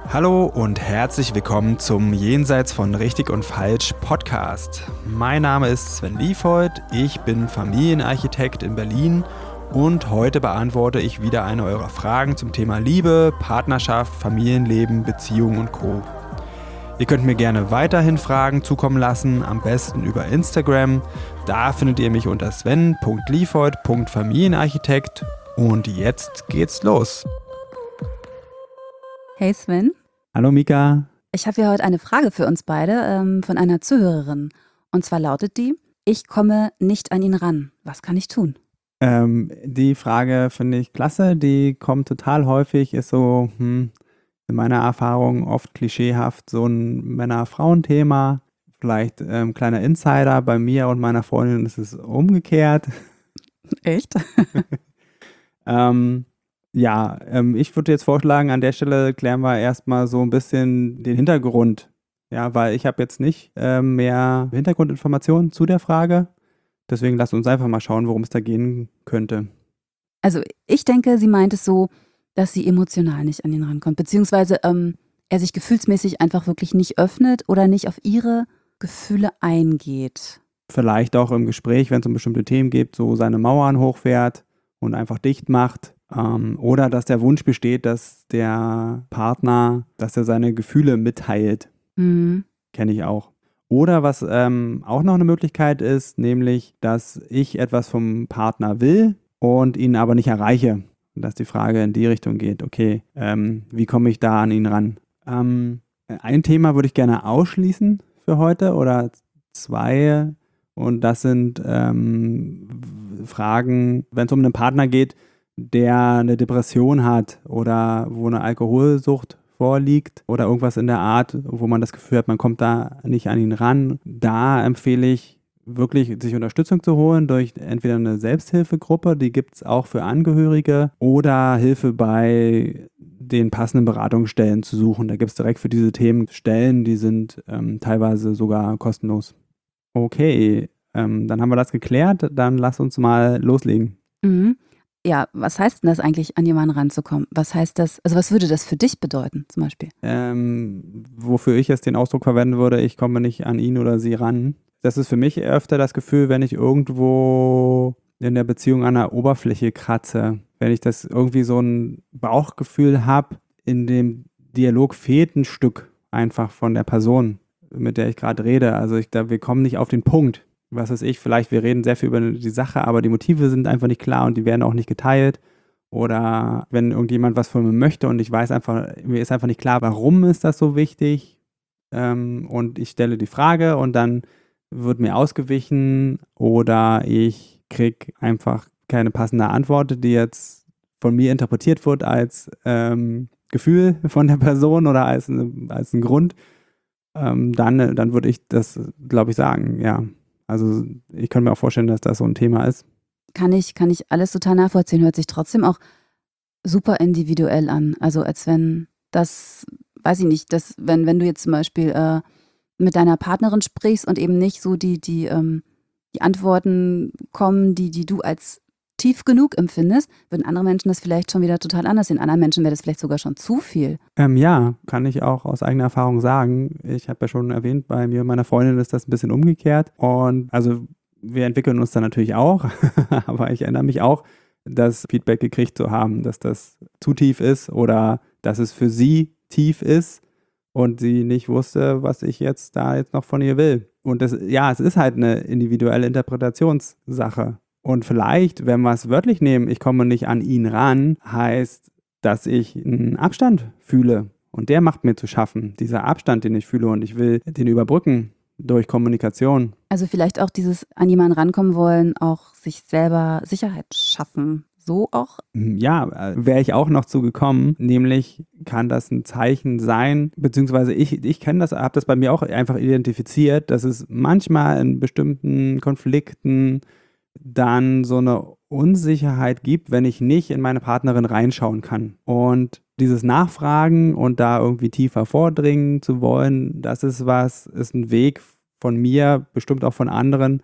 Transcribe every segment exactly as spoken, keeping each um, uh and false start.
Hallo und herzlich willkommen zum Jenseits von Richtig und Falsch Podcast. Mein Name ist Sven Liefhold, ich bin Familienarchitekt in Berlin und heute beantworte ich wieder eine eurer Fragen zum Thema Liebe, Partnerschaft, Familienleben, Beziehung und Co. Ihr könnt mir gerne weiterhin Fragen zukommen lassen, am besten über Instagram. Da findet ihr mich unter sven punkt liefhold punkt familienarchitekt und jetzt geht's los. Hey Sven. Hallo Mika. Ich habe hier heute eine Frage für uns beide ähm, von einer Zuhörerin. Und zwar lautet die: Ich komme nicht an ihn ran. Was kann ich tun? Ähm, die Frage finde ich klasse. Die kommt total häufig, ist so hm, in meiner Erfahrung oft klischeehaft so ein Männer-Frauen-Thema. Vielleicht ähm, kleiner Insider, bei mir und meiner Freundin ist es umgekehrt. Echt? ähm, Ja, ähm, ich würde jetzt vorschlagen, an der Stelle klären wir erstmal so ein bisschen den Hintergrund. Ja, weil ich habe jetzt nicht ähm, mehr Hintergrundinformationen zu der Frage. Deswegen lasst uns einfach mal schauen, worum es da gehen könnte. Also ich denke, sie meint es so, dass sie emotional nicht an ihn rankommt. Beziehungsweise ähm, er sich gefühlsmäßig einfach wirklich nicht öffnet oder nicht auf ihre Gefühle eingeht. Vielleicht auch im Gespräch, wenn es um bestimmte Themen geht, so seine Mauern hochfährt und einfach dicht macht. Ähm, oder dass der Wunsch besteht, dass der Partner, dass er seine Gefühle mitteilt. Mhm. Kenne ich auch. Oder was ähm, auch noch eine Möglichkeit ist, nämlich, dass ich etwas vom Partner will und ihn aber nicht erreiche. Und dass die Frage in die Richtung geht, okay, ähm, wie komme ich da an ihn ran? Ähm, ein Thema würde ich gerne ausschließen für heute oder zwei. Und das sind ähm, Fragen, wenn es um einen Partner geht, der eine Depression hat oder wo eine Alkoholsucht vorliegt oder irgendwas in der Art, wo man das Gefühl hat, man kommt da nicht an ihn ran. Da empfehle ich wirklich, sich Unterstützung zu holen durch entweder eine Selbsthilfegruppe, die gibt es auch für Angehörige, oder Hilfe bei den passenden Beratungsstellen zu suchen. Da gibt es direkt für diese Themen Stellen, die sind ähm, teilweise sogar kostenlos. Okay, ähm, dann haben wir das geklärt, dann lass uns mal loslegen. Mhm. Ja, was heißt denn das eigentlich, an jemanden ranzukommen? Was heißt das, also was würde das für dich bedeuten zum Beispiel? Ähm, wofür ich jetzt den Ausdruck verwenden würde, ich komme nicht an ihn oder sie ran. Das ist für mich öfter das Gefühl, wenn ich irgendwo in der Beziehung an der Oberfläche kratze. Wenn ich das irgendwie so ein Bauchgefühl habe, in dem Dialog fehlt ein Stück einfach von der Person, mit der ich gerade rede. Also ich glaube, wir kommen nicht auf den Punkt. Was weiß ich, vielleicht wir reden sehr viel über die Sache, aber die Motive sind einfach nicht klar und die werden auch nicht geteilt. Oder wenn irgendjemand was von mir möchte und ich weiß einfach, mir ist einfach nicht klar, warum ist das so wichtig, ähm, und ich stelle die Frage und dann wird mir ausgewichen oder ich kriege einfach keine passende Antwort, die jetzt von mir interpretiert wird als ähm, Gefühl von der Person oder als, als ein Grund, ähm, dann, dann würde ich das, glaube ich, sagen, ja. Also ich kann mir auch vorstellen, dass das so ein Thema ist. Kann ich, kann ich alles total nachvollziehen, hört sich trotzdem auch super individuell an. Also als wenn das, weiß ich nicht, dass wenn, wenn du jetzt zum Beispiel äh, mit deiner Partnerin sprichst und eben nicht so die, die, ähm, die Antworten kommen, die, die du als tief genug empfindest, würden andere Menschen das vielleicht schon wieder total anders sehen. Anderen Menschen wäre das vielleicht sogar schon zu viel. Ähm, ja, kann ich auch aus eigener Erfahrung sagen. Ich habe ja schon erwähnt, bei mir und meiner Freundin ist das ein bisschen umgekehrt. Und also wir entwickeln uns dann natürlich auch, aber ich erinnere mich auch, das Feedback gekriegt zu haben, dass das zu tief ist oder dass es für sie tief ist und sie nicht wusste, was ich jetzt da jetzt noch von ihr will. Und das, ja, es ist halt eine individuelle Interpretationssache. Und vielleicht, wenn wir es wörtlich nehmen, ich komme nicht an ihn ran, heißt, dass ich einen Abstand fühle. Und der macht mir zu schaffen, dieser Abstand, den ich fühle, und ich will den überbrücken durch Kommunikation. Also vielleicht auch dieses an jemanden rankommen wollen, auch sich selber Sicherheit schaffen. So auch? Ja, wäre ich auch noch zu gekommen, nämlich kann das ein Zeichen sein, beziehungsweise ich, ich kenne das, habe das bei mir auch einfach identifiziert, dass es manchmal in bestimmten Konflikten dann so eine Unsicherheit gibt, wenn ich nicht in meine Partnerin reinschauen kann. Und dieses Nachfragen und da irgendwie tiefer vordringen zu wollen, das ist was, ist ein Weg von mir, bestimmt auch von anderen,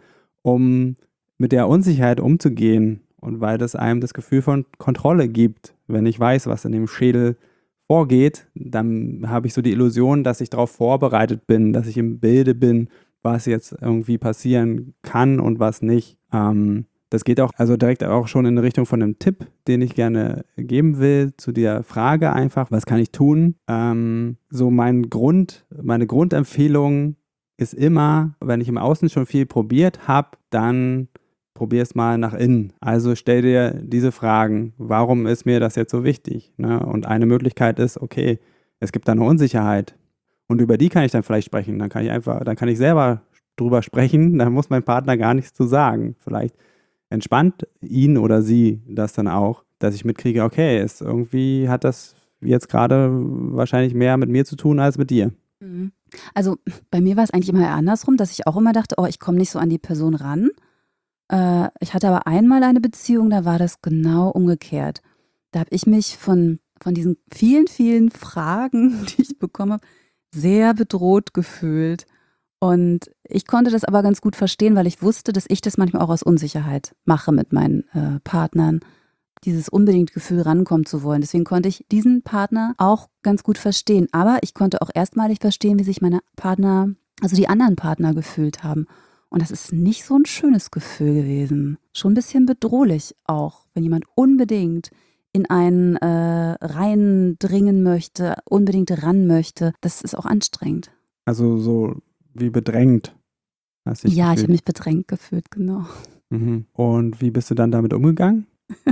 um mit der Unsicherheit umzugehen. Und weil das einem das Gefühl von Kontrolle gibt, wenn ich weiß, was in dem Schädel vorgeht, dann habe ich so die Illusion, dass ich darauf vorbereitet bin, dass ich im Bilde bin, was jetzt irgendwie passieren kann und was nicht. Ähm, das geht auch also direkt auch schon in Richtung von einem Tipp, den ich gerne geben will, zu der Frage einfach, was kann ich tun? Ähm, so mein Grund, meine Grundempfehlung ist immer, wenn ich im Außen schon viel probiert habe, dann probier es mal nach innen. Also stell dir diese Fragen, warum ist mir das jetzt so wichtig? Ne? Und eine Möglichkeit ist, okay, es gibt da eine Unsicherheit. Und über die kann ich dann vielleicht sprechen. Dann kann ich einfach, dann kann ich selber drüber sprechen, dann muss mein Partner gar nichts zu sagen. Vielleicht entspannt ihn oder sie das dann auch, dass ich mitkriege, okay, es irgendwie hat das jetzt gerade wahrscheinlich mehr mit mir zu tun als mit dir. Mhm. Also bei mir war es eigentlich immer eher andersrum, dass ich auch immer dachte, oh, ich komme nicht so an die Person ran. Äh, ich hatte aber einmal eine Beziehung, da war das genau umgekehrt. Da habe ich mich von, von diesen vielen, vielen Fragen, die ich bekommen habe, sehr bedroht gefühlt. Und ich konnte das aber ganz gut verstehen, weil ich wusste, dass ich das manchmal auch aus Unsicherheit mache mit meinen äh, Partnern, dieses unbedingt Gefühl rankommen zu wollen. Deswegen konnte ich diesen Partner auch ganz gut verstehen. Aber ich konnte auch erstmalig verstehen, wie sich meine Partner, also die anderen Partner gefühlt haben. Und das ist nicht so ein schönes Gefühl gewesen. Schon ein bisschen bedrohlich auch, wenn jemand unbedingt in einen äh, reindringen möchte, unbedingt ran möchte. Das ist auch anstrengend. Also so wie bedrängt hast du dich Ja, ich gefühlt. habe mich bedrängt gefühlt, genau. Mhm. Und wie bist du dann damit umgegangen?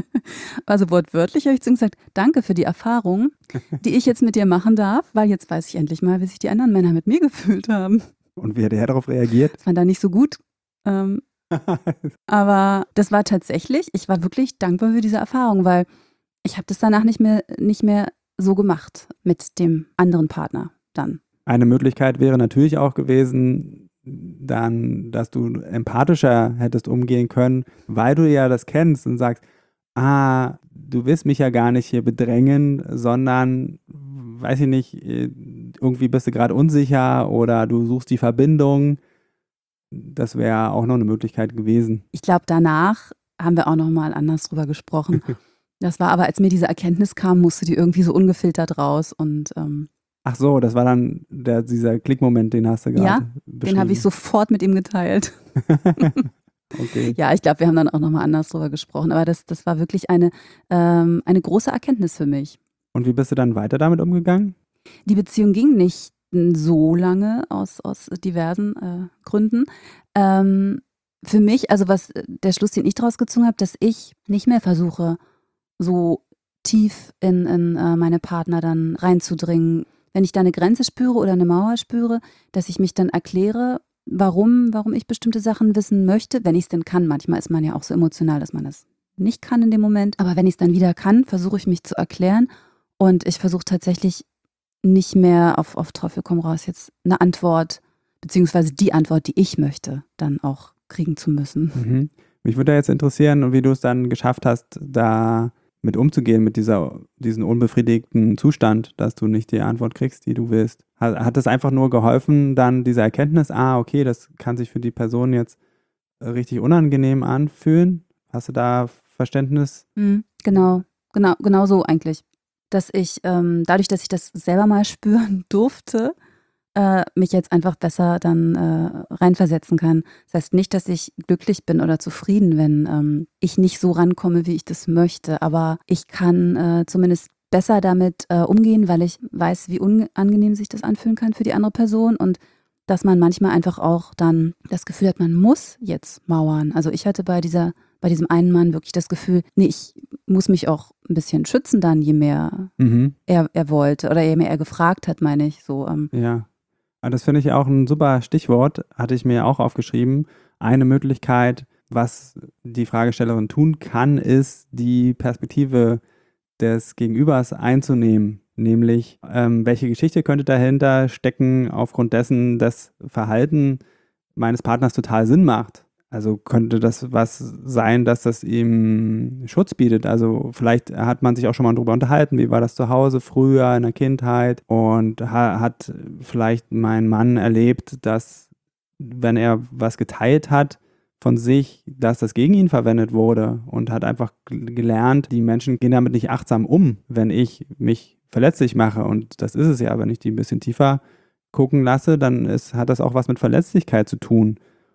Also wortwörtlich habe ich zu ihm gesagt, danke für die Erfahrung, die ich jetzt mit dir machen darf, weil jetzt weiß ich endlich mal, wie sich die anderen Männer mit mir gefühlt haben. Und wie hat er darauf reagiert? Das war da nicht so gut. Ähm, aber das war tatsächlich, ich war wirklich dankbar für diese Erfahrung, weil ich habe das danach nicht mehr, nicht mehr so gemacht mit dem anderen Partner dann. Eine Möglichkeit wäre natürlich auch gewesen, dann, dass du empathischer hättest umgehen können, weil du ja das kennst und sagst, ah, du willst mich ja gar nicht hier bedrängen, sondern, weiß ich nicht, irgendwie bist du gerade unsicher oder du suchst die Verbindung. Das wäre auch noch eine Möglichkeit gewesen. Ich glaube, danach haben wir auch noch mal anders drüber gesprochen. Das war aber, als mir diese Erkenntnis kam, musste die irgendwie so ungefiltert raus und ähm, Ach so, das war dann der, dieser Klickmoment, den hast du gerade ja, beschrieben. den habe ich sofort mit ihm geteilt. Okay. Ja, ich glaube, wir haben dann auch nochmal anders drüber gesprochen. Aber das, das war wirklich eine, ähm, eine große Erkenntnis für mich. Und wie bist du dann weiter damit umgegangen? Die Beziehung ging nicht so lange aus, aus diversen äh, Gründen. Ähm, für mich, also was der Schluss, den ich daraus gezogen habe, dass ich nicht mehr versuche, so tief in, in äh, meine Partner dann reinzudringen. Wenn ich da eine Grenze spüre oder eine Mauer spüre, dass ich mich dann erkläre, warum, warum ich bestimmte Sachen wissen möchte, wenn ich es denn kann. Manchmal ist man ja auch so emotional, dass man das nicht kann in dem Moment. Aber wenn ich es dann wieder kann, versuche ich mich zu erklären. Und ich versuche tatsächlich nicht mehr auf, auf Teufel komm raus jetzt eine Antwort, beziehungsweise die Antwort, die ich möchte, dann auch kriegen zu müssen. Mhm. Mich würde da jetzt interessieren, wie du es dann geschafft hast, da mit umzugehen, mit dieser, diesem unbefriedigten Zustand, dass du nicht die Antwort kriegst, die du willst. Hat, hat es einfach nur geholfen, dann diese Erkenntnis, ah, okay, das kann sich für die Person jetzt richtig unangenehm anfühlen? Hast du da Verständnis? Mhm, genau, genau, genau so eigentlich. Dass ich, ähm, dadurch, dass ich das selber mal spüren durfte, äh, mich jetzt einfach besser dann äh, reinversetzen kann. Das heißt nicht, dass ich glücklich bin oder zufrieden, wenn ähm, ich nicht so rankomme, wie ich das möchte. Aber ich kann äh, zumindest besser damit äh, umgehen, weil ich weiß, wie unangenehm sich das anfühlen kann für die andere Person und dass man manchmal einfach auch dann das Gefühl hat, man muss jetzt mauern. Also ich hatte bei dieser, bei diesem einen Mann wirklich das Gefühl, nee, ich muss mich auch ein bisschen schützen dann, je mehr Mhm. er, er wollte oder je mehr er gefragt hat, meine ich so. Ähm, Ja. Aber das finde ich auch ein super Stichwort, hatte ich mir auch aufgeschrieben. Eine Möglichkeit, was die Fragestellerin tun kann, ist, die Perspektive des Gegenübers einzunehmen. Nämlich, ähm, welche Geschichte könnte dahinter stecken, aufgrund dessen das Verhalten meines Partners total Sinn macht. Also könnte das was sein, dass das ihm Schutz bietet. Also vielleicht hat man sich auch schon mal drüber unterhalten, wie war das zu Hause früher in der Kindheit und ha- hat vielleicht mein Mann erlebt, dass wenn er was geteilt hat von sich, dass das gegen ihn verwendet wurde und hat einfach g- gelernt, die Menschen gehen damit nicht achtsam um, wenn ich mich verletzlich mache. Und das ist es ja, wenn ich die ein bisschen tiefer gucken lasse, dann ist, hat das auch was mit Verletzlichkeit zu tun.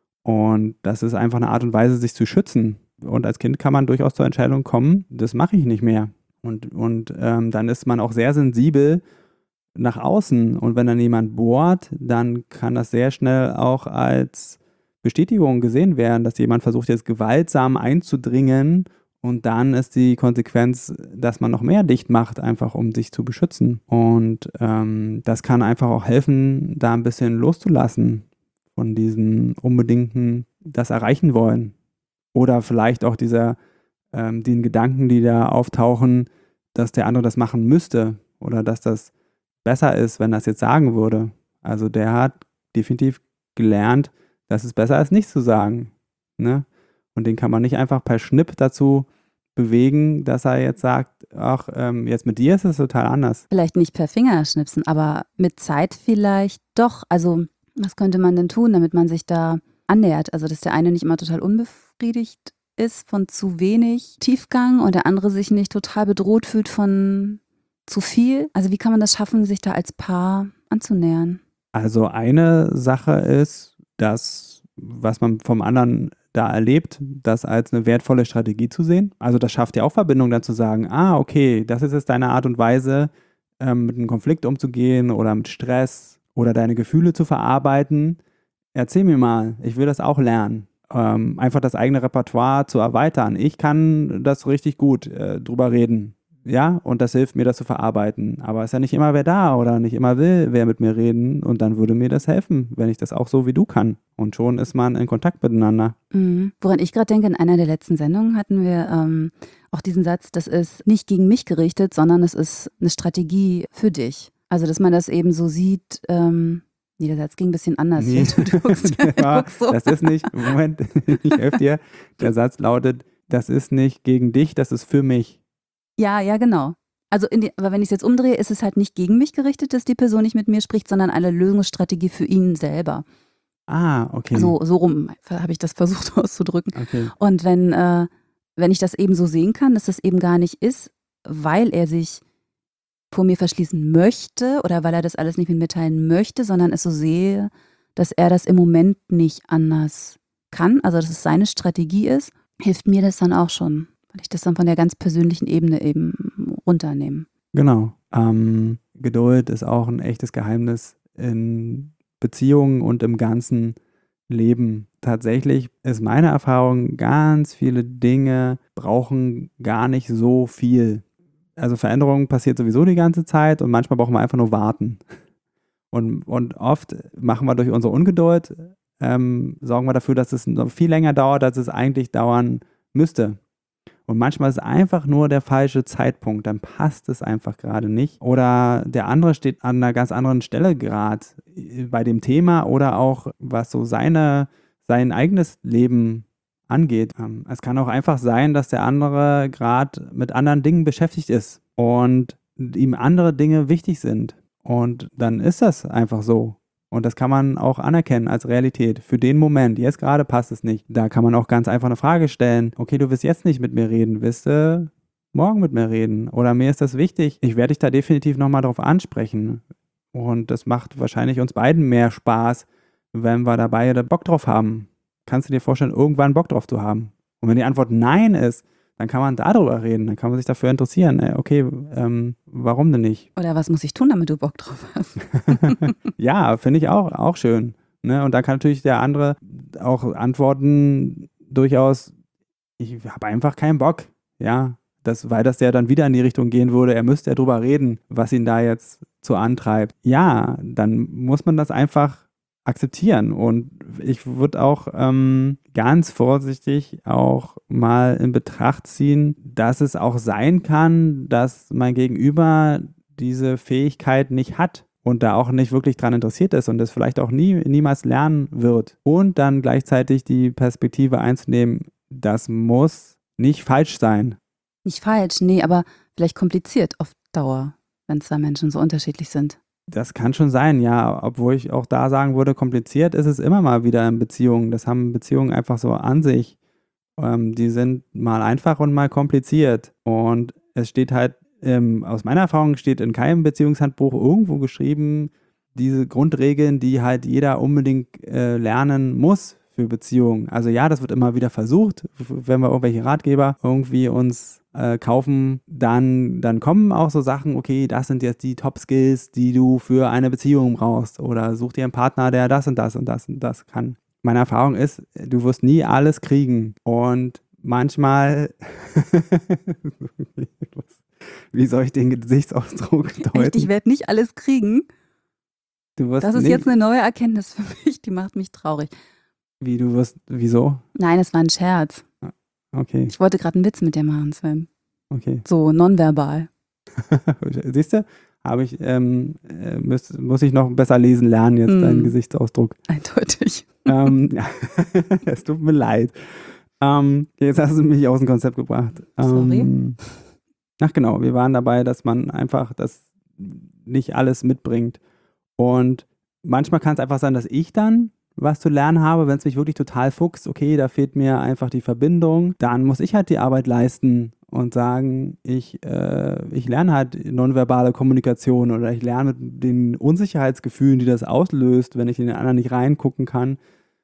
Und das ist einfach eine Art und Weise, sich zu schützen. Und als Kind kann man durchaus zur Entscheidung kommen, das mache ich nicht mehr. Und, und ähm, dann ist man auch sehr sensibel nach außen. Und wenn dann jemand bohrt, dann kann das sehr schnell auch als Bestätigung gesehen werden, dass jemand versucht, jetzt gewaltsam einzudringen. Und dann ist die Konsequenz, dass man noch mehr dicht macht, einfach um sich zu beschützen. Und ähm, das kann einfach auch helfen, da ein bisschen loszulassen von diesem unbedingten, das erreichen wollen. Oder vielleicht auch dieser, ähm, den Gedanken, die da auftauchen, dass der andere das machen müsste oder dass das besser ist, wenn er es jetzt sagen würde. Also der hat definitiv gelernt, dass es besser ist, nichts zu sagen. Ne? Und den kann man nicht einfach per Schnipp dazu bewegen, dass er jetzt sagt, ach, ähm, jetzt mit dir ist es total anders. Vielleicht nicht per Fingerschnipsen, aber mit Zeit vielleicht doch. Also was könnte man denn tun, damit man sich da annähert? Also dass der eine nicht immer total unbefriedigt ist von zu wenig Tiefgang und der andere sich nicht total bedroht fühlt von zu viel. Also wie kann man das schaffen, sich da als Paar anzunähern? Also eine Sache ist, dass, was man vom anderen da erlebt, das als eine wertvolle Strategie zu sehen. Also das schafft ja auch Verbindung, dann zu sagen, ah, okay, das ist jetzt deine Art und Weise, ähm, mit einem Konflikt umzugehen oder mit Stress oder deine Gefühle zu verarbeiten. Erzähl mir mal, ich will das auch lernen. Ähm, einfach das eigene Repertoire zu erweitern. Ich kann das richtig gut äh, drüber reden. Ja, und das hilft mir, das zu verarbeiten. Aber es ist ja nicht immer wer da oder nicht immer will, wer mit mir reden. Und dann würde mir das helfen, wenn ich das auch so wie du kann. Und schon ist man in Kontakt miteinander. Mhm. Woran ich gerade denke, in einer der letzten Sendungen hatten wir ähm, auch diesen Satz, das ist nicht gegen mich gerichtet, sondern es ist eine Strategie für dich. Also, dass man das eben so sieht, ähm, nee, der Satz ging ein bisschen anders. Nee. Du, du guckst, du Ja, guckst so. das ist nicht, Moment, ich helfe dir. Der Satz lautet, das ist nicht gegen dich, das ist für mich. Ja, ja, genau. Also, in die, aber wenn ich es jetzt umdrehe, ist es halt nicht gegen mich gerichtet, dass die Person nicht mit mir spricht, sondern eine Lösungsstrategie für ihn selber. Ah, okay. So, so rum habe ich das versucht auszudrücken. Okay. Und wenn, äh, wenn ich das eben so sehen kann, dass das eben gar nicht ist, weil er sich vor mir verschließen möchte oder weil er das alles nicht mit mir teilen möchte, sondern es so sehe, dass er das im Moment nicht anders kann, also dass es seine Strategie ist, hilft mir das dann auch schon, weil ich das dann von der ganz persönlichen Ebene eben runternehme. Genau. Ähm, Geduld ist auch ein echtes Geheimnis in Beziehungen und im ganzen Leben. Tatsächlich ist meine Erfahrung, ganz viele Dinge brauchen gar nicht so viel. Also Veränderung passiert sowieso die ganze Zeit und manchmal brauchen wir einfach nur warten. Und, und oft machen wir durch unsere Ungeduld, ähm, sorgen wir dafür, dass es noch viel länger dauert, als es eigentlich dauern müsste. Und manchmal ist es einfach nur der falsche Zeitpunkt, dann passt es einfach gerade nicht. Oder der andere steht an einer ganz anderen Stelle gerade bei dem Thema oder auch was so seine, sein eigenes Leben angeht. Ähm, Es kann auch einfach sein, dass der andere gerade mit anderen Dingen beschäftigt ist und ihm andere Dinge wichtig sind. Und dann ist das einfach so. Und das kann man auch anerkennen als Realität. Für den Moment, jetzt gerade passt es nicht. Da kann man auch ganz einfach eine Frage stellen. Okay, du willst jetzt nicht mit mir reden, willst du morgen mit mir reden? Oder mir ist das wichtig. Ich werde dich da definitiv nochmal drauf ansprechen. Und das macht wahrscheinlich uns beiden mehr Spaß, wenn wir da beide Bock drauf haben. Kannst du dir vorstellen, irgendwann Bock drauf zu haben? Und wenn die Antwort Nein ist, dann kann man darüber reden, dann kann man sich dafür interessieren. Äh, Okay, ähm, warum denn nicht? Oder was muss ich tun, damit du Bock drauf hast? Ja, finde ich auch, auch schön. Ne? Und da kann natürlich der andere auch antworten, durchaus, ich habe einfach keinen Bock. Ja, das, weil das ja dann wieder in die Richtung gehen würde, er müsste ja drüber reden, was ihn da jetzt so antreibt. Ja, dann muss man das einfach akzeptieren. Und ich würde auch ähm, ganz vorsichtig auch mal in Betracht ziehen, dass es auch sein kann, dass mein Gegenüber diese Fähigkeit nicht hat und da auch nicht wirklich dran interessiert ist und das vielleicht auch nie, niemals lernen wird. Und dann gleichzeitig die Perspektive einzunehmen, das muss nicht falsch sein. Nicht falsch, nee, aber vielleicht kompliziert auf Dauer, wenn zwei Menschen so unterschiedlich sind. Das kann schon sein, ja, obwohl ich auch da sagen würde, kompliziert ist es immer mal wieder in Beziehungen. Das haben Beziehungen einfach so an sich. Ähm, die sind mal einfach und mal kompliziert. Und es steht halt ähm, aus meiner Erfahrung steht in keinem Beziehungshandbuch irgendwo geschrieben, diese Grundregeln, die halt jeder unbedingt äh, lernen muss für Beziehungen. Also ja, das wird immer wieder versucht, wenn wir irgendwelche Ratgeber irgendwie uns äh, kaufen, dann, dann kommen auch so Sachen, okay, das sind jetzt die Top-Skills, die du für eine Beziehung brauchst, oder such dir einen Partner, der das und das und das und das kann. Meine Erfahrung ist, du wirst nie alles kriegen und manchmal wie soll ich den Gesichtsausdruck deuten? Echt, ich werde nicht alles kriegen. Du wirst Das ist nicht, jetzt eine neue Erkenntnis für mich, die macht mich traurig. Wie, du wirst, wieso? Nein, es war ein Scherz. Okay, Ich wollte gerade einen Witz mit dir machen, Sven. okay. So, nonverbal. Siehst du, habe ich, ähm, äh, muss, muss ich noch besser lesen lernen jetzt, Mm. deinen Gesichtsausdruck. Eindeutig. ähm, ja, es tut mir leid. Ähm, jetzt hast du mich aus dem Konzept gebracht. Sorry. Ähm, ach genau, wir waren dabei, dass man einfach das nicht alles mitbringt. Und manchmal kann es einfach sein, dass ich dann was zu lernen habe, wenn es mich wirklich total fuchst, okay, da fehlt mir einfach die Verbindung, dann muss ich halt die Arbeit leisten und sagen, ich, äh, ich lerne halt nonverbale Kommunikation oder ich lerne mit den Unsicherheitsgefühlen, die das auslöst, wenn ich in den anderen nicht reingucken kann,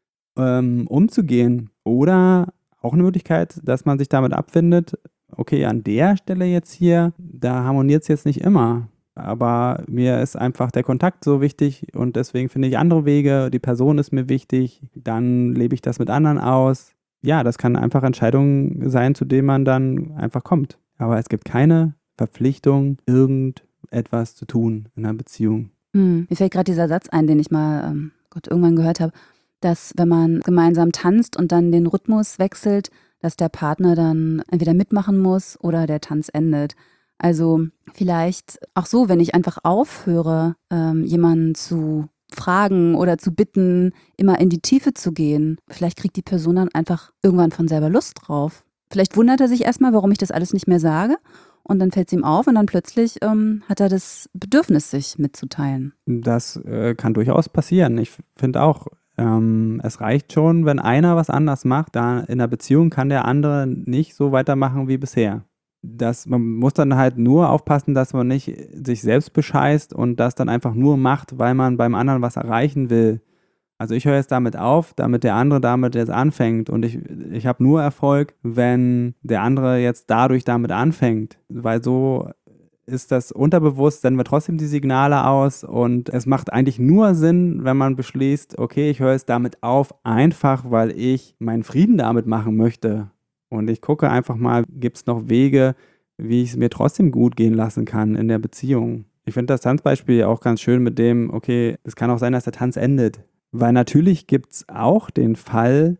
ähm, umzugehen. Oder auch eine Möglichkeit, dass man sich damit abfindet, okay, an der Stelle jetzt hier, da harmoniert es jetzt nicht immer. Aber mir ist einfach der Kontakt so wichtig und deswegen finde ich andere Wege, die Person ist mir wichtig, dann lebe ich das mit anderen aus. Ja, das kann einfach Entscheidungen sein, zu denen man dann einfach kommt. Aber es gibt keine Verpflichtung, irgendetwas zu tun in einer Beziehung. Hm. Mir fällt gerade dieser Satz ein, den ich mal ähm, Gott, irgendwann gehört habe, dass wenn man gemeinsam tanzt und dann den Rhythmus wechselt, dass der Partner dann entweder mitmachen muss oder der Tanz endet. Also vielleicht auch so, wenn ich einfach aufhöre, ähm, jemanden zu fragen oder zu bitten, immer in die Tiefe zu gehen, vielleicht kriegt die Person dann einfach irgendwann von selber Lust drauf. Vielleicht wundert er sich erstmal, warum ich das alles nicht mehr sage, und dann fällt es ihm auf und dann plötzlich ähm, hat er das Bedürfnis, sich mitzuteilen. Das äh, kann durchaus passieren. Ich finde auch, ähm, es reicht schon, wenn einer was anders macht. Da in der Beziehung kann der andere nicht so weitermachen wie bisher. Das, man muss dann halt nur aufpassen, dass man nicht sich selbst bescheißt und das dann einfach nur macht, weil man beim anderen was erreichen will. Also ich höre jetzt damit auf, damit der andere damit jetzt anfängt und ich, ich habe nur Erfolg, wenn der andere jetzt dadurch damit anfängt, weil so ist das unterbewusst, senden wir trotzdem die Signale aus und es macht eigentlich nur Sinn, wenn man beschließt, okay, ich höre jetzt damit auf, einfach weil ich meinen Frieden damit machen möchte. Und ich gucke einfach mal, gibt es noch Wege, wie ich es mir trotzdem gut gehen lassen kann in der Beziehung. Ich finde das Tanzbeispiel auch ganz schön mit dem, okay, es kann auch sein, dass der Tanz endet. Weil natürlich gibt es auch den Fall,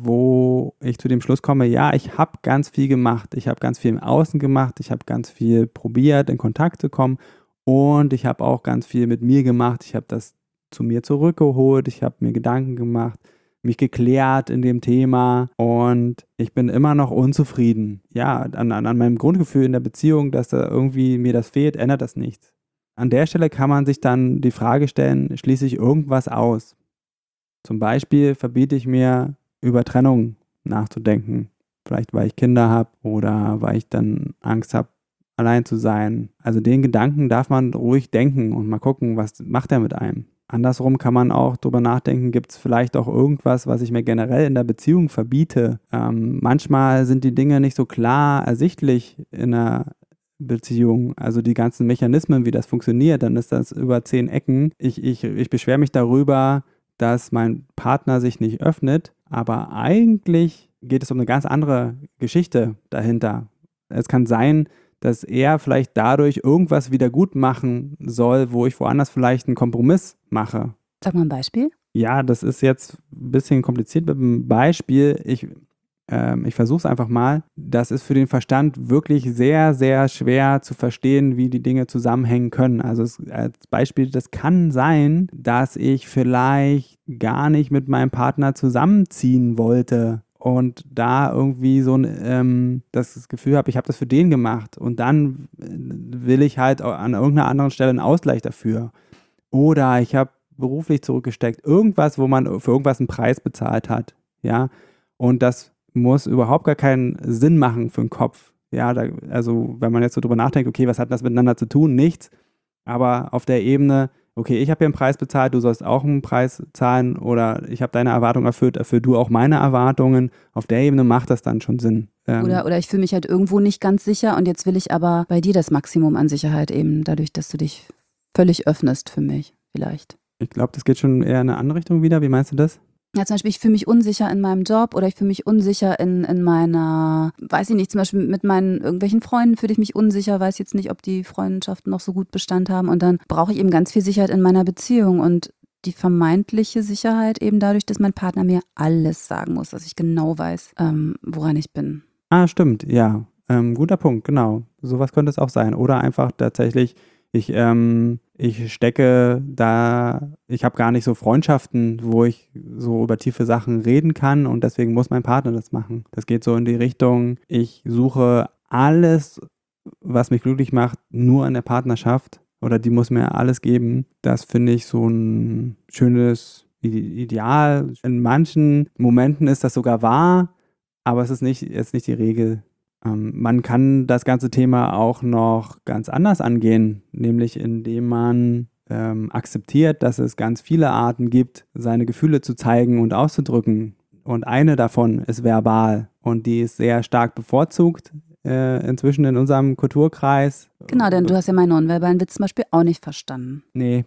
wo ich zu dem Schluss komme, ja, ich habe ganz viel gemacht. Ich habe ganz viel im Außen gemacht. Ich habe ganz viel probiert, in Kontakt zu kommen. Und ich habe auch ganz viel mit mir gemacht. Ich habe das zu mir zurückgeholt. Ich habe mir Gedanken gemacht, mich geklärt in dem Thema und ich bin immer noch unzufrieden. Ja, an, an, an meinem Grundgefühl in der Beziehung, dass da irgendwie mir das fehlt, ändert das nichts. An der Stelle kann man sich dann die Frage stellen, schließe ich irgendwas aus? Zum Beispiel verbiete ich mir, über Trennung nachzudenken. Vielleicht, weil ich Kinder habe oder weil ich dann Angst habe, allein zu sein. Also den Gedanken darf man ruhig denken und mal gucken, was macht er mit einem. Andersrum kann man auch drüber nachdenken, gibt es vielleicht auch irgendwas, was ich mir generell in der Beziehung verbiete. Ähm, manchmal sind die Dinge nicht so klar ersichtlich in einer Beziehung, also die ganzen Mechanismen, wie das funktioniert, dann ist das über zehn Ecken. Ich, ich, ich beschwere mich darüber, dass mein Partner sich nicht öffnet, aber eigentlich geht es um eine ganz andere Geschichte dahinter. Es kann sein, dass er vielleicht dadurch irgendwas wieder gut machen soll, wo ich woanders vielleicht einen Kompromiss mache. Sag mal ein Beispiel. Ja, das ist jetzt ein bisschen kompliziert mit dem Beispiel. Ich, ähm, ich versuche es einfach mal. Das ist für den Verstand wirklich sehr, sehr schwer zu verstehen, wie die Dinge zusammenhängen können. Also es, als Beispiel, das kann sein, dass ich vielleicht gar nicht mit meinem Partner zusammenziehen wollte. Und da irgendwie so ein, ähm, das Gefühl habe, ich habe das für den gemacht und dann will ich halt an irgendeiner anderen Stelle einen Ausgleich dafür. Oder ich habe beruflich zurückgesteckt, irgendwas, wo man für irgendwas einen Preis bezahlt hat, ja. Und das muss überhaupt gar keinen Sinn machen für den Kopf. Ja, da, also wenn man jetzt so drüber nachdenkt, okay, was hat das miteinander zu tun? Nichts. Aber auf der Ebene, okay, ich habe hier einen Preis bezahlt, du sollst auch einen Preis zahlen oder ich habe deine Erwartungen erfüllt, erfüll du auch meine Erwartungen. Auf der Ebene macht das dann schon Sinn. Ähm, Oder, oder ich fühle mich halt irgendwo nicht ganz sicher und jetzt will ich aber bei dir das Maximum an Sicherheit eben, dadurch, dass du dich völlig öffnest für mich vielleicht. Ich glaube, das geht schon eher in eine andere Richtung wieder. Wie meinst du das? Ja, zum Beispiel, ich fühle mich unsicher in meinem Job oder ich fühle mich unsicher in, in meiner, weiß ich nicht, zum Beispiel mit meinen irgendwelchen Freunden fühle ich mich unsicher, weiß jetzt nicht, ob die Freundschaften noch so gut Bestand haben und dann brauche ich eben ganz viel Sicherheit in meiner Beziehung und die vermeintliche Sicherheit eben dadurch, dass mein Partner mir alles sagen muss, dass ich genau weiß, ähm, woran ich bin. Ah, stimmt, ja. Ähm, guter Punkt, genau. Sowas könnte es auch sein. Oder einfach tatsächlich, ich, ähm, ich stecke da, ich habe gar nicht so Freundschaften, wo ich so über tiefe Sachen reden kann und deswegen muss mein Partner das machen. Das geht so in die Richtung, ich suche alles, was mich glücklich macht, nur in der Partnerschaft oder die muss mir alles geben. Das finde ich so ein schönes Ideal. In manchen Momenten ist das sogar wahr, aber es ist nicht, ist nicht die Regel. Ähm, man kann das ganze Thema auch noch ganz anders angehen, nämlich indem man ähm, akzeptiert, dass es ganz viele Arten gibt, seine Gefühle zu zeigen und auszudrücken. Und eine davon ist verbal und die ist sehr stark bevorzugt äh, inzwischen in unserem Kulturkreis. Genau, denn du hast ja meinen nonverbalen Witz zum Beispiel auch nicht verstanden. Nee.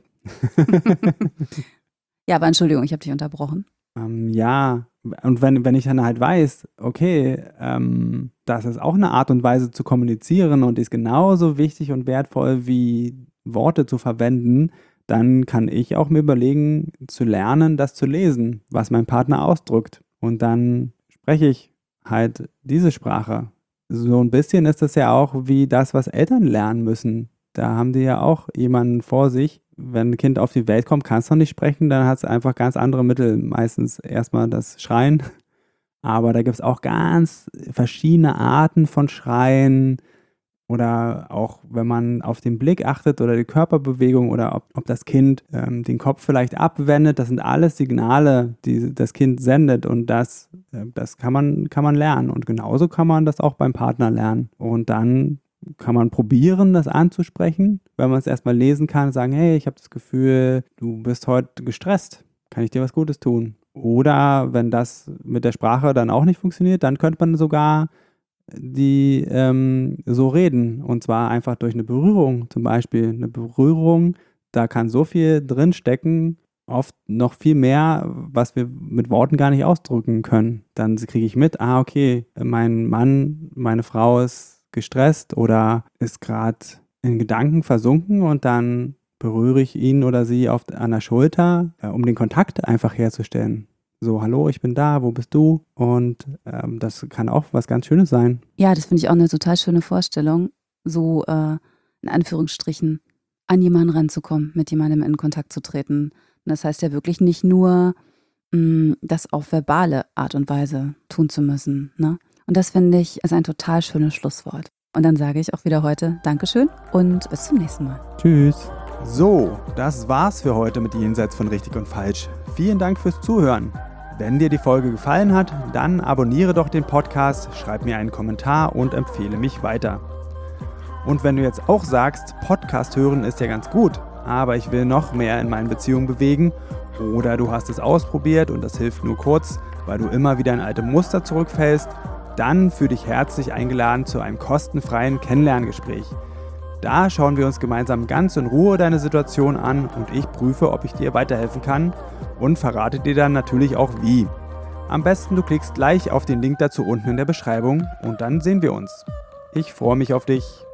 Ja, aber Entschuldigung, ich habe dich unterbrochen. Ähm, ja, und wenn, wenn ich dann halt weiß, okay, ähm, das ist auch eine Art und Weise zu kommunizieren und ist genauso wichtig und wertvoll wie Worte zu verwenden, dann kann ich auch mir überlegen, zu lernen, das zu lesen, was mein Partner ausdrückt. Und dann spreche ich halt diese Sprache. So ein bisschen ist das ja auch wie das, was Eltern lernen müssen. Da haben die ja auch jemanden vor sich. Wenn ein Kind auf die Welt kommt, kann es noch nicht sprechen, dann hat es einfach ganz andere Mittel. Meistens erstmal das Schreien. Aber da gibt es auch ganz verschiedene Arten von Schreien. Oder auch, wenn man auf den Blick achtet oder die Körperbewegung oder ob, ob das Kind ähm, den Kopf vielleicht abwendet. Das sind alles Signale, die das Kind sendet. Und das, äh, das kann man, kann man lernen. Und genauso kann man das auch beim Partner lernen. Und dann kann man probieren, das anzusprechen, wenn man es erstmal lesen kann, sagen, hey, ich habe das Gefühl, du bist heute gestresst, kann ich dir was Gutes tun? Oder wenn das mit der Sprache dann auch nicht funktioniert, dann könnte man sogar die ähm, so reden und zwar einfach durch eine Berührung zum Beispiel. Eine Berührung, da kann so viel drin stecken, oft noch viel mehr, was wir mit Worten gar nicht ausdrücken können. Dann kriege ich mit, ah okay, mein Mann, meine Frau ist gestresst oder ist gerade in Gedanken versunken und dann berühre ich ihn oder sie auf, an der Schulter, äh, um den Kontakt einfach herzustellen. So, hallo, ich bin da, wo bist du? Und ähm, das kann auch was ganz Schönes sein. Ja, das finde ich auch eine total schöne Vorstellung, so äh, in Anführungsstrichen an jemanden ranzukommen, mit jemandem in Kontakt zu treten. Und das heißt ja wirklich nicht nur, mh, das auf verbale Art und Weise tun zu müssen, ne? Und das finde ich ist ein total schönes Schlusswort. Und dann sage ich auch wieder heute Dankeschön und bis zum nächsten Mal. Tschüss. So, das war's für heute mit Jenseits von Richtig und Falsch. Vielen Dank fürs Zuhören. Wenn dir die Folge gefallen hat, dann abonniere doch den Podcast, schreib mir einen Kommentar und empfehle mich weiter. Und wenn du jetzt auch sagst, Podcast hören ist ja ganz gut, aber ich will noch mehr in meinen Beziehungen bewegen oder du hast es ausprobiert und das hilft nur kurz, weil du immer wieder in alte Muster zurückfällst, dann fühle dich herzlich eingeladen zu einem kostenfreien Kennenlerngespräch. Da schauen wir uns gemeinsam ganz in Ruhe deine Situation an und ich prüfe, ob ich dir weiterhelfen kann und verrate dir dann natürlich auch wie. Am besten du klickst gleich auf den Link dazu unten in der Beschreibung und dann sehen wir uns. Ich freue mich auf dich.